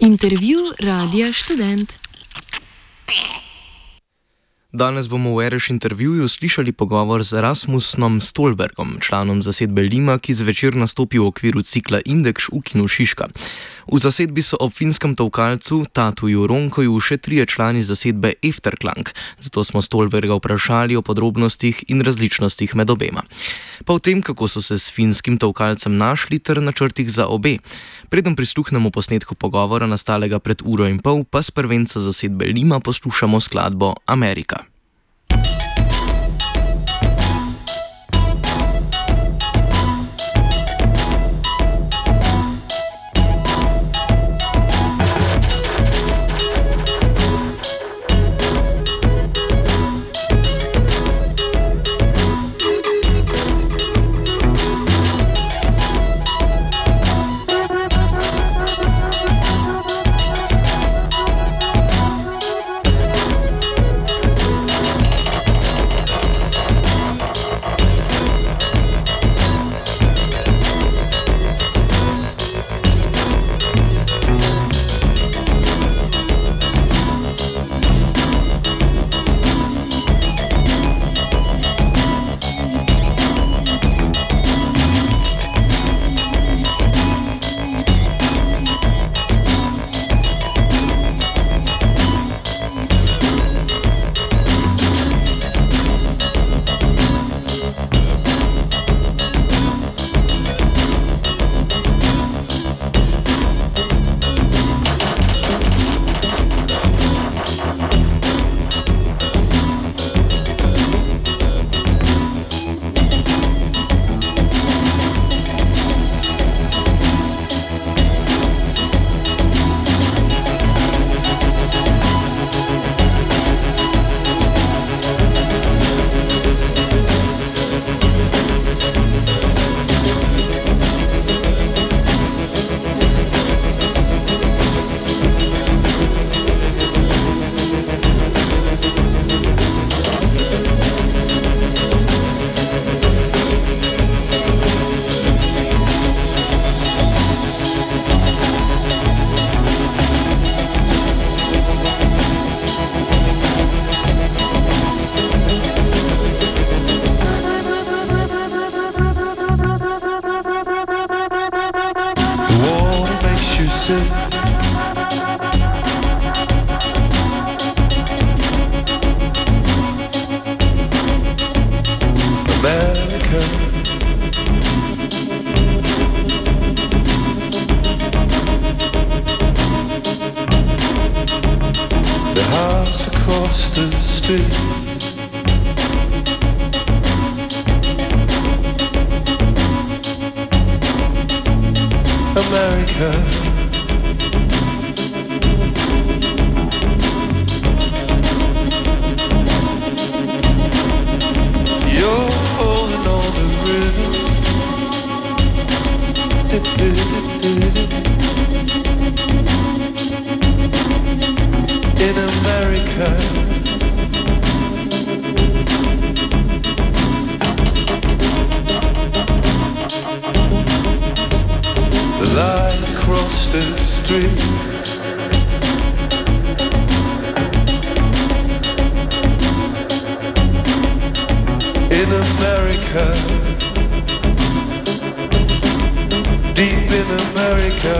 Intervju Radia Študent. Danes bomo v Ereš intervjuju slišali pogovor z Rasmusom Stolbergom, članom zasedbe Lima, ki zvečer nastopi v okviru cikla Indeks v kinu Šiška. V zasedbi so ob finskem tolkalcu Tatuju Ronkoju še 3 člani zasedbe Efterklang, zato smo Stolberga vprašali o podrobnostih in različnostih med obema. Pa o tem, kako so se s finskim tolkalcem našli ter načrtih za obe. Preden prisluhnemo posnetku pogovora nastalega pred 1,5 ure, pa s prvenca zasedbe Lima poslušamo skladbo Amerika. Across the street, America. You're holding on the rhythm. In America, the line across the street, in America, deep in America.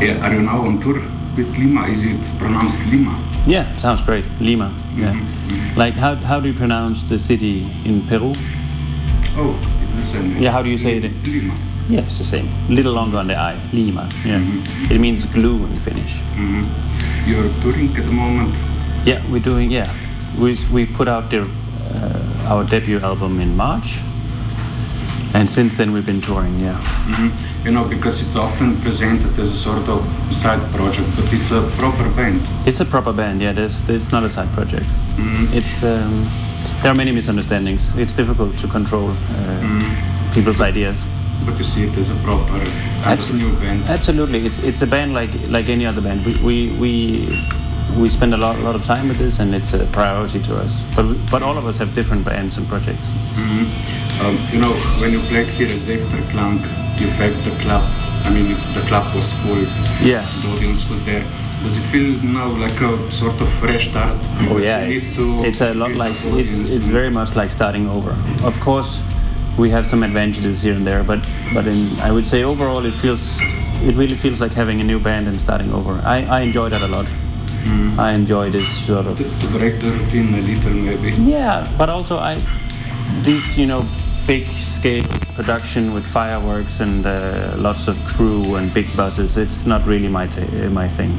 Yeah, are you now on tour with Lima? Is it pronounced Lima? Yeah, sounds great. Lima. Yeah. Like how do you pronounce the city in Peru? Oh, it's the same. Yeah, how do you say it? Lima. Yeah, it's the same. A little longer on the I. Lima. Yeah. It means glue in Finnish. You're touring at the moment? Yeah, we're doing. Yeah, we put out our debut album in March, and since then we've been touring. Yeah. You know, because it's often presented as a sort of side project, but it's a proper band. It's a proper band. Yeah, there's not a side project. It's there are many misunderstandings. It's difficult to control people's ideas. But you see it as a proper new band. Absolutely, it's a band like any other band. We spend a lot of time with this, and it's a priority to us. But all of us have different bands and projects. You know, when you played here at Efterklang, you packed the club. I mean, the club was full. Yeah. The audience was there. Does it feel now like a sort of fresh start? Oh yeah, it's a lot like it's very much like starting over. Of course, we have some advantages here and there, but I would say overall it really feels like having a new band and starting over. I enjoy that a lot. I enjoy this sort of to break the routine a little, maybe. Yeah, but also these big scale production with fireworks and lots of crew and big buses. It's not really my thing.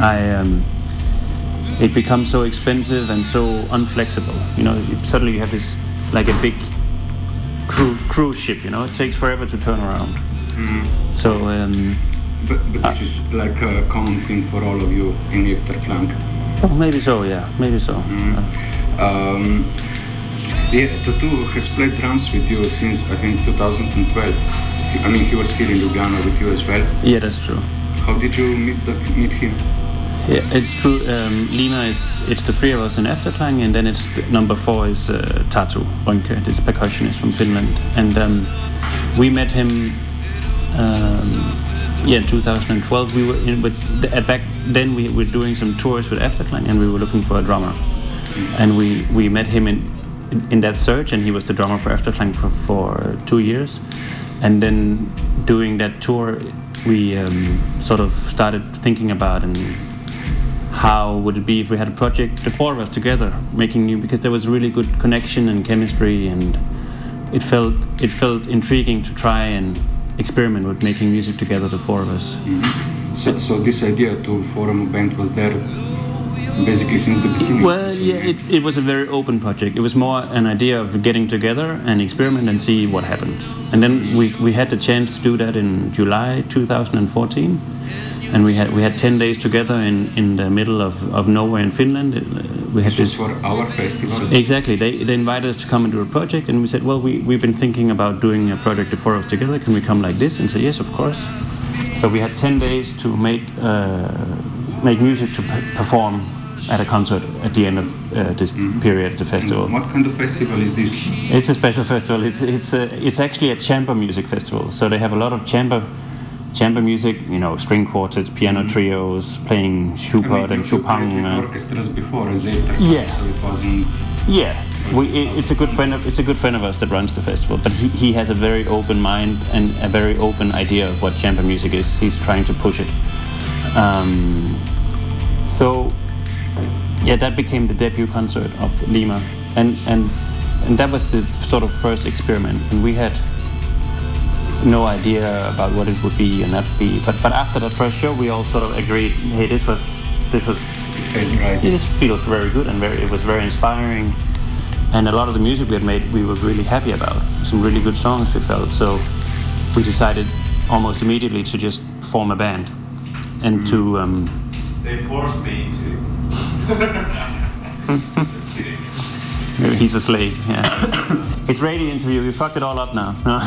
It becomes so expensive and so unflexible. Suddenly you have this like a big cruise ship. It takes forever to turn around. So. But this is like a common thing for all of you in Efterklang. Oh, maybe so. Yeah, maybe so. Yeah, Tatu has played drums with you since I think 2012. I mean, he was here in Ljubljana with you as well. Yeah, that's true. How did you meet him? Yeah, it's true. Lima it's the three of us in Efterklang, and then it's number 4 is Tatu Rönke, this percussionist from Finland, and we met him. In 2012 we were back then we were doing some tours with Efterklang, and we were looking for a drummer, and we met him in that search, and he was the drummer for Efterklang for 2 years, and then doing that tour we sort of started thinking about and how would it be if we had a project, the 4 of us together, making new, because there was really good connection and chemistry, and it felt intriguing to try and experiment with making music together, the 4 of us. So this idea to form a band was there basically since the beginning? Well, yeah, it was a very open project. It was more an idea of getting together and experiment and see what happens. And then we had the chance to do that in July 2014, and we had 10 days together in the middle of nowhere in Finland. This was for our festival? Exactly. They invited us to come and do a project, and we said, well, we've been thinking about doing a project, the 4 of us together. Can we come like this? And said, yes, of course. So we had 10 days to make music to perform at a concert at the end of this period at the festival. And what kind of festival is this? It's a special festival. It's actually a chamber music festival. So they have a lot of chamber music, string quartets, piano trios, playing Schubert and Chopin. We played with orchestras before as Efterklang, yeah. So it wasn't. Yeah, it's a good friend of us that runs the festival, but he has a very open mind and a very open idea of what chamber music is. He's trying to push it. So that became the debut concert of Lima, and that was the sort of first experiment, and we had no idea about what it would be and not be. But after that first show, we all sort of agreed, hey, this was right. It just feels very good, and it was very inspiring. And a lot of the music we had made, we were really happy about. Some really good songs we felt. So we decided almost immediately to just form a band, and to. They forced me into it. Just kidding. He's a slave, yeah. It's radio interview, we fucked it all up now. Am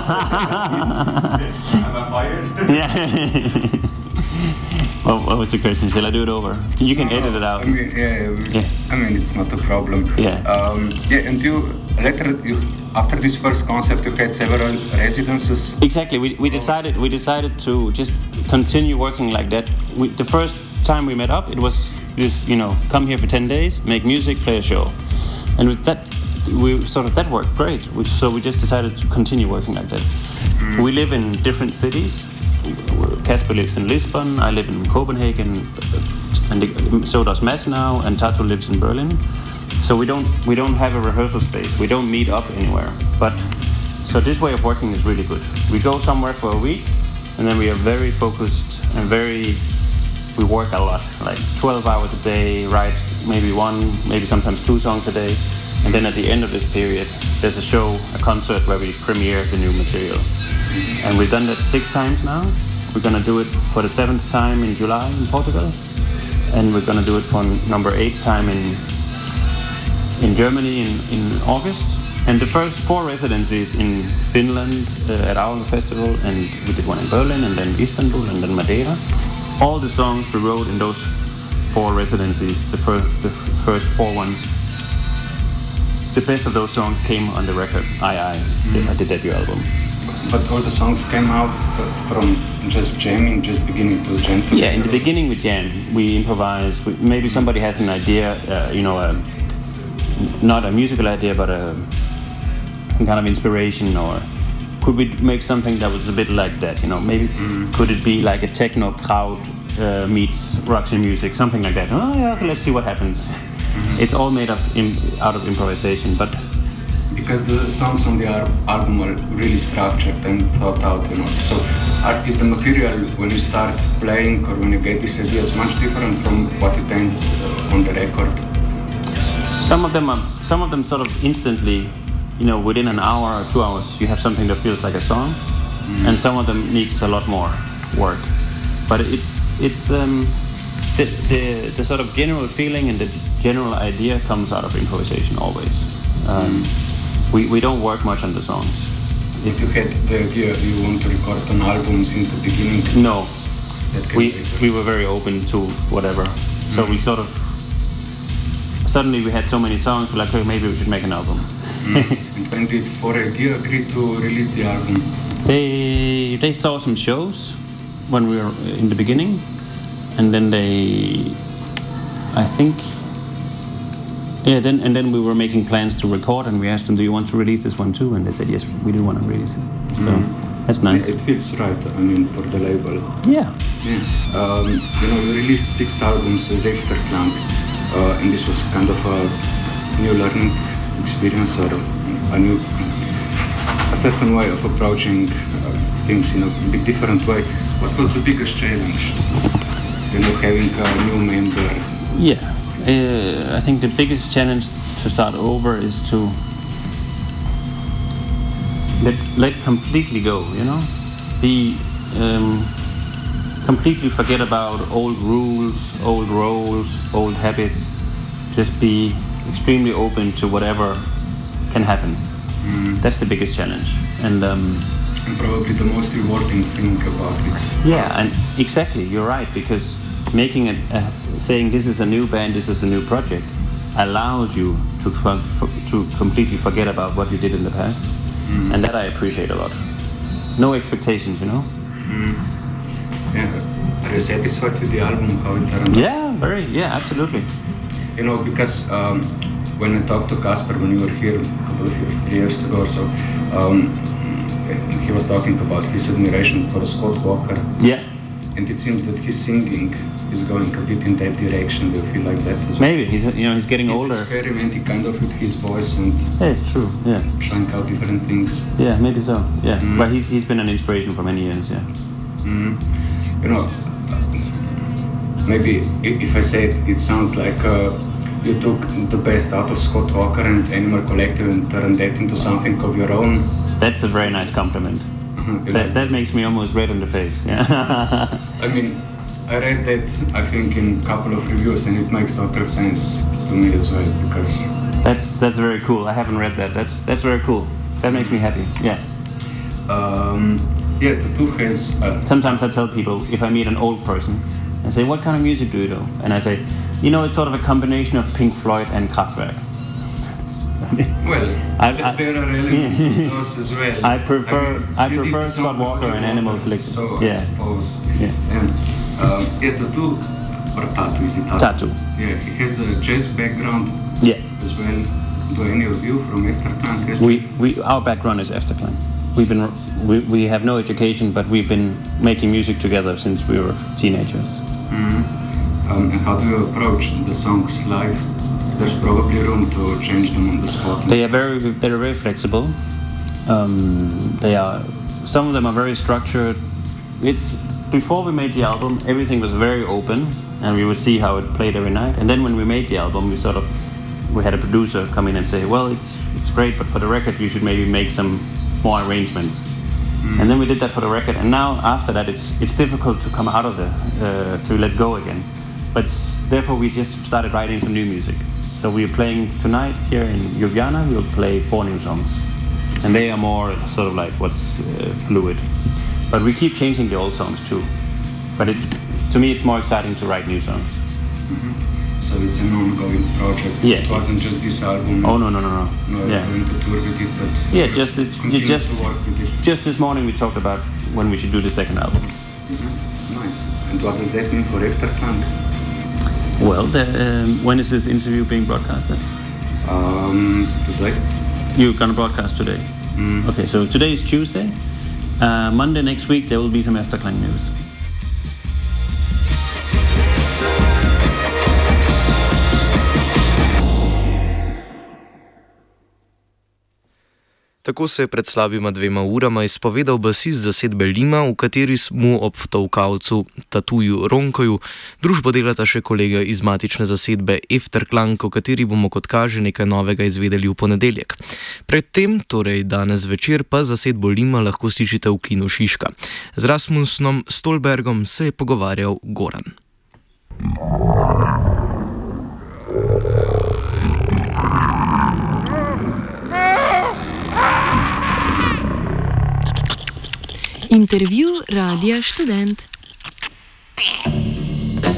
I fired? Yeah. What was the question? Shall I do it over? You can edit it out. I mean, it's not a problem. Yeah. And after this first concept, you had several residences. Exactly. We decided to just continue working like that. The first time we met up, it was just come here for 10 days, make music, play a show. And with that, that worked great. So we just decided to continue working like that. We live in different cities. Casper lives in Lisbon, I live in Copenhagen, and so does Mads now, and Tatu lives in Berlin. So we don't have a rehearsal space. We don't meet up anywhere. But so this way of working is really good. We go somewhere for a week, and then we are very focused and we work a lot, like 12 hours a day, write maybe one, maybe sometimes 2 songs a day. And then at the end of this period, there's a show, a concert where we premiere the new material. And we've done that 6 times now. We're going to do it for the 7th time in July in Portugal. And we're going to do it for number 8 time in Germany in August. And the first 4 residencies in Finland at our festival, and we did one in Berlin, and then Istanbul, and then Madeira. All the songs we wrote in those 4 residencies, the first 4 ones, the best of those songs came on the record, the debut album. But all the songs came out from just jamming, just beginning to jam together? Yeah, in the beginning we jam, we improvise. Maybe somebody has an idea, not a musical idea, but some kind of inspiration, or could we make something that was a bit like that? Maybe could it be like a techno crowd meets Russian music, something like that? Oh yeah, okay, let's see what happens. It's all made out of improvisation, but because the songs on the album are really structured and thought out, So is the material when you start playing or when you get these ideas much different from what it ends on the record? Some of them sort of instantly, within an hour or 2 hours, you have something that feels like a song, and some of them needs a lot more work. But it's the sort of general feeling and the general idea comes out of improvisation always. We don't work much on the songs. If you had the idea you want to record an album since the beginning? No, we were very open to whatever. So we sort of suddenly we had so many songs. We're like, okay, maybe we should make an album. And when did 4AD agree to release the album? They saw some shows when we were in the beginning, and then then we were making plans to record, and we asked them, do you want to release this one too? And they said, yes, we do want to release it. So that's nice. It feels right, for the label. Yeah. We released 6 albums as Efterklang, and this was kind of a new learning experience, or a certain way of approaching things in a bit different way. What was the biggest challenge? Having a new member? Yeah, I think the biggest challenge to start over is to let completely go, be completely forget about old rules, old roles, old habits. Just be extremely open to whatever can happen. That's the biggest challenge, and probably the most rewarding thing about it. Yeah, and exactly, you're right, because making saying this is a new band, this is a new project, allows you to completely forget about what you did in the past, and that I appreciate a lot. No expectations, Yeah, are you satisfied with the album, how it turned out? Yeah, absolutely. Because when I talked to Casper when you were here a couple of years ago or so, he was talking about his admiration for Scott Walker. Yeah. And it seems that his singing is going a bit in that direction. Do you feel like that as well? Maybe he's getting older. He's experimenting kind of with his voice and it's true. Yeah. Trying out different things. Yeah, maybe so. Yeah, but he's been an inspiration for many years. Yeah. Maybe if I say it sounds like you took the best out of Scott Walker and Animal Collective and turned that into something of your own. That's a very nice compliment. That makes me almost red in the face. Yeah. I read that I think in a couple of reviews, and it makes total sense to me as well, because that's very cool. I haven't read that. That's very cool. That makes me happy. Yeah. Tatu has. Sometimes I tell people, if I meet an old person, I say, "What kind of music do you do?" And I say, it's sort of a combination of Pink Floyd and Kraftwerk. Well, there are elements of those as well. I prefer Scott Walker and Animal Collective. So I suppose. Yeah. Tatu or Tatu, is it Tatu? Tatu. Yeah, he has a jazz background. Yeah. As well. Do any of you from Efterklang? Our background is Efterklang. we have no education, but we've been making music together since we were teenagers. And how do you approach the songs live? There's probably room to change them on the spot. They're very flexible. Some of them are very structured. It's before we made the album, everything was very open, and we would see how it played every night. And then when we made the album, we had a producer come in and say, well, it's great, but for the record you should maybe make some more arrangements. And then we did that for the record, and now after that it's difficult to come out of to let go again. But therefore we just started writing some new music. So we're playing tonight here in Ljubljana, we'll play 4 new songs. And they are more sort of like what's fluid. But we keep changing the old songs too. But to me it's more exciting to write new songs. So it's an ongoing project. Yeah. It wasn't just this album. Oh no. No, Yeah. going to tour with it, but Yeah, continue to work with it. just this morning we talked about when we should do the second album. Nice. And what does that mean for Efterklang? Well, when is this interview being broadcasted? Today. You're gonna broadcast today? Okay, so today is Tuesday. Monday next week there will be some Efterklang news. Tako se je pred slabima 2 urama izpovedal basist zasedbe Lima, v kateri mu ob tolkalcu Tatuju Ronkoju družbo delata še kolega iz matične zasedbe Efterklang, o kateri bomo kot kaže nekaj novega izvedeli v ponedeljek. Predtem, torej danes večer, pa zasedbo Lima lahko slišite v Kinu Šiška. Z Rasmusom Stolbergom se je pogovarjal Goran. Intervju Radia Študent.